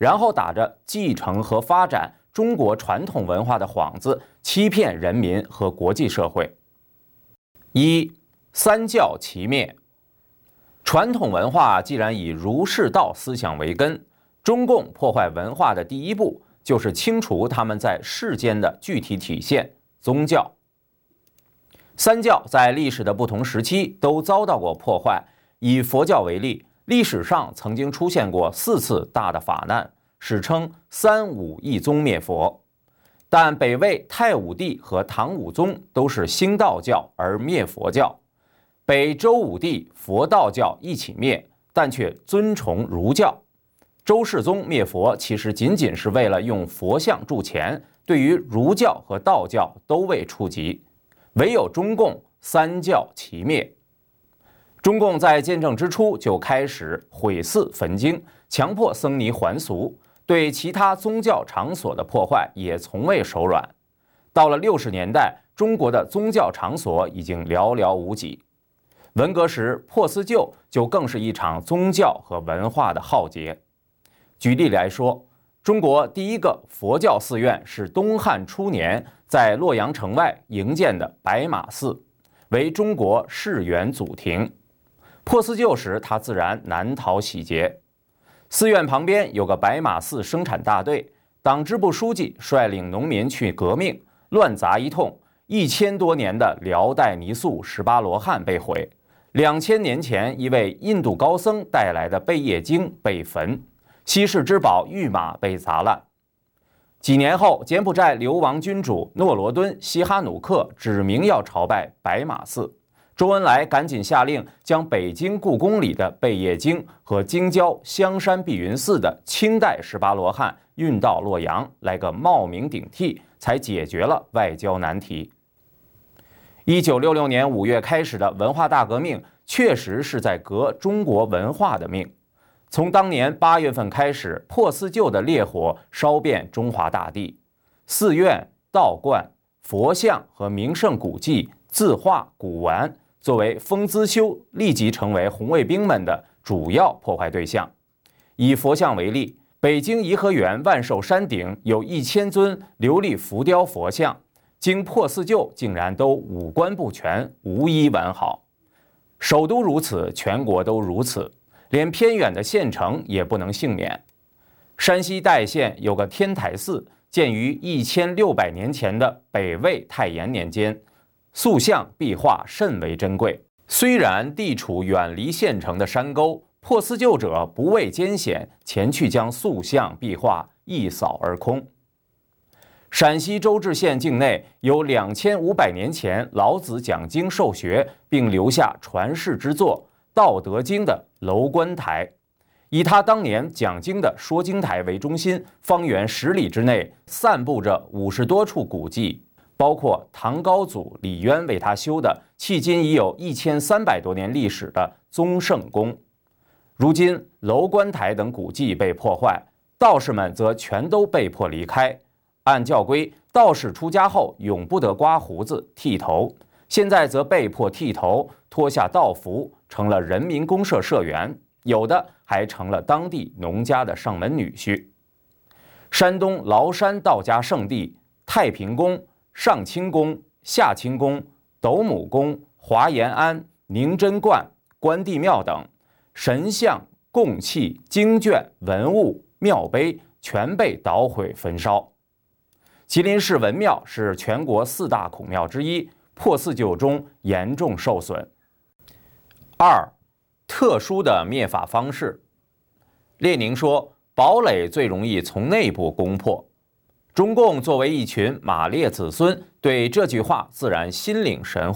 然后打着继承和发展中国传统文化的幌子，欺骗人民和国际社会。一、三教齐灭。传统文化既然以儒释道思想为根，中共破坏文化的第一步就是清除他们在世间的具体体现——宗教。三教在历史的不同时期都遭到过破坏。以佛教为例，历史上曾经出现过4次大的法难，史称三武一宗灭佛。但北魏太武帝和唐武宗都是兴道教而灭佛教，北周武帝佛道教一起灭，但却尊崇儒教。周世宗灭佛其实仅仅是为了用佛像铸钱，对于儒教和道教都未触及。唯有中共三教齐灭。中共在建政之初就开始毁寺焚经，强迫僧尼还俗，对其他宗教场所的破坏也从未手软。到了60年代，中国的宗教场所已经寥寥无几。文革时破四旧就更是一场宗教和文化的浩劫。举例来说，中国第一个佛教寺院是东汉初年在洛阳城外营建的白马寺，为中国世园祖庭。破四旧时，它自然难逃洗劫。寺院旁边有个白马寺生产大队，党支部书记率领农民去革命，乱砸一通，1000多年的辽代泥塑18罗汉被毁，2000年前一位印度高僧带来的贝叶经被焚，稀世之宝玉马被砸烂。几年后，柬埔寨流亡君主诺罗敦·西哈努克指明要朝拜白马寺，周恩来赶紧下令将北京故宫里的贝叶经和京郊香山碧云寺的清代18罗汉运到洛阳，来个冒名顶替，才解决了外交难题。1966年5月开始的文化大革命，确实是在革中国文化的命。从当年8月份开始，破四旧的烈火烧遍中华大地，寺院、道观、佛像和名胜古迹、字画、古玩作为封资修，立即成为红卫兵们的主要破坏对象。以佛像为例，北京颐和园万寿山顶有1000尊琉璃浮雕佛像，经破四旧竟然都五官不全，无一完好。首都如此，全国都如此，连偏远的县城也不能幸免。山西代县有个天台寺，建于1600年前的北魏太延年间，塑像壁画甚为珍贵。虽然地处远离县城的山沟，破四旧者不畏艰险，前去将塑像壁画一扫而空。陕西周至县境内有2500年前老子讲经授学并留下传世之作《道德经》的楼观台，以他当年讲经的说经台为中心，方圆10里之内散布着50多处古迹，包括唐高祖李渊为他修的迄今已有1300多年历史的宗圣宫。如今楼观台等古迹被破坏，道士们则全都被迫离开。按教规，道士出家后永不得刮胡子、剃头，现在则被迫剃头，脱下道服，成了人民公社社员，有的还成了当地农家的上门女婿。山东崂山道家圣地太平宫、上清宫、下清宫、斗母宫、华严庵、宁真观、关帝庙等神像、供器、经卷、文物、庙碑全被捣毁焚烧。吉林市文庙是全国4大孔庙之一，破四旧中严重受损。2. 特殊的灭法方式。列宁说，堡垒最容易从内部攻破。中共作为一群马列子孙，对这句话自然心领神会。